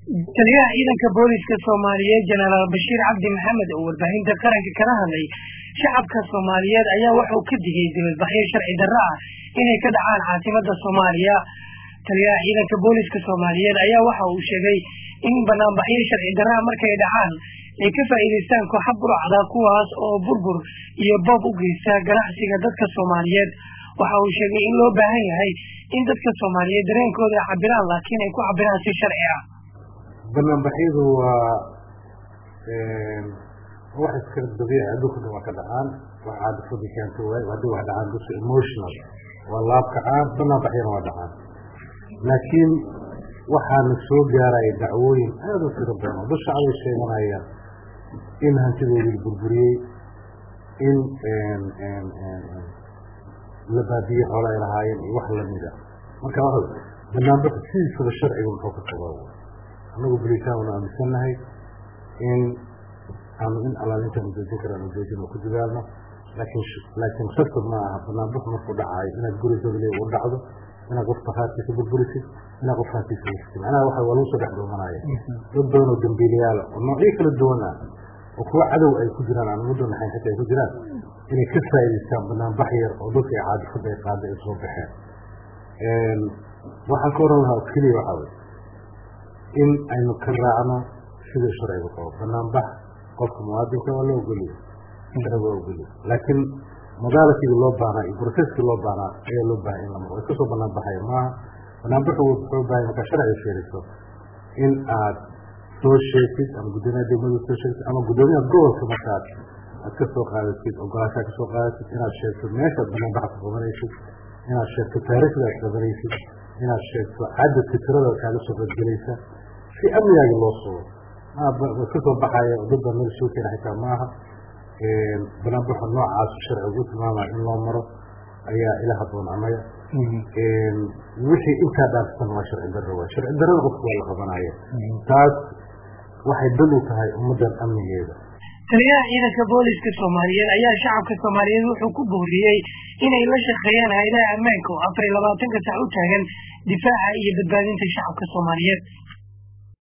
taliyaha ciidanka booliska Soomaaliyeed Generaal Bashiir Cabdi Maxamed oo warbaahinta qaranka kala hadlay shacabka Soomaaliyeed ayaa waxa uu ka digay dibadbaxyo sharci darro ah inay ka dhacaan caasimadda Soomaaliya. taliyaha ciidanka booliska Soomaaliyeed ayaa waxa uu sheegay in banaanbaxyo sharci darro ah markay dhacaan ay ka faa'iideystaan kooxo burcada kuwaas oo burbur iyo boob u geysta ganacsiga dadka Soomaaliyeed. waxa uu sheegay in loo baahan yahay in dadka Soomaaliyeed dareenkooda cabiraan laakiin ay ku cabiraan si sharci ah. banaanbaxyadu waa wax iska dabiici ah dadku waa ka dhacaan waxa aad ku dhiganta way hadii wax dhacaan dadku emotional walaab ka aan banaanbaxyada waa dhacaan laakiin waxaan soo gaaray dacwooyin aad u tiro badan oo shacabka sheeganaya in hantidoodii burburiyay in la baadiyo xoolo ay lahaayeen wax la mid ah marka waxa banaanbax sida sharciga wuxuu ka qabaa anagu bilitaan aaminsannahay in alaalinta muujin karaan ujeedin ku dadaalno laakiin shaqo ma aha banaanbax markuu dhacayo inaad guri dawladda u dhacdo inaad qof taxaatiisa burburisid inaad qof taxaatiisa burburisid macnaha waxa waa lagu soo dhex doomanaya dad badan oo dambiilayaal oo noocyo kala duwan ah oo kuwa cadow ay ku jiraan aan muddo naxay xitaa ay ku jiraan inay ka faa'iideystaan banaanbax yar oo dadka caadifada ay qaada ay soo baxeen waxaan ka oran lahaa keliya waxa weeye in aynu ka raacno sida sharciga qabo banaanbax qofka muwaadinka waa loo ogoliyo sharciga waa ogoliyo laakiin modaalatiga loo baahnaa iyo processkii loo baahnaa ayaa loo baahan in la maro way kasoo banaanbaxaya maaha banaanbaxu wuxuu baahan markaa sharciga sheegayso in aad soo sheegtid ama guddoomiyaha degmada soo sheegtid ama guddoomiyaha gobolka markaad aad ka soo qaadatid ogolaashaa ka soo qaadatid inaad sheegto meeshaad banaanbaxa ku qabanaysid inaad sheegto taariikhda aad qabanaysid inaad sheegto cadadka tirada kaaga soo qadgelaysa si amnigaaga loo sugo ka soo baxaya dadba meel soo keena xitaa maaha banaanbaxa noocaas sharcigu u tilmaamaya in loo maro ayaa ila haboon annaga wixii intaa dhaafsan waa sharci darro waa sharci darrada qofku waa la qabanaya taas waxay dal u tahay ummaddan amnigeeda. taliyaha ciidanka booliska Soomaaliyeed ayaa shacabka Soomaaliyeed wuxuu ku booriyay inay la shaqeeyaan hay'adaha ammaanka oo 24 saac u taagan difaaca iyo badbaadinta shacabka Soomaaliyeed.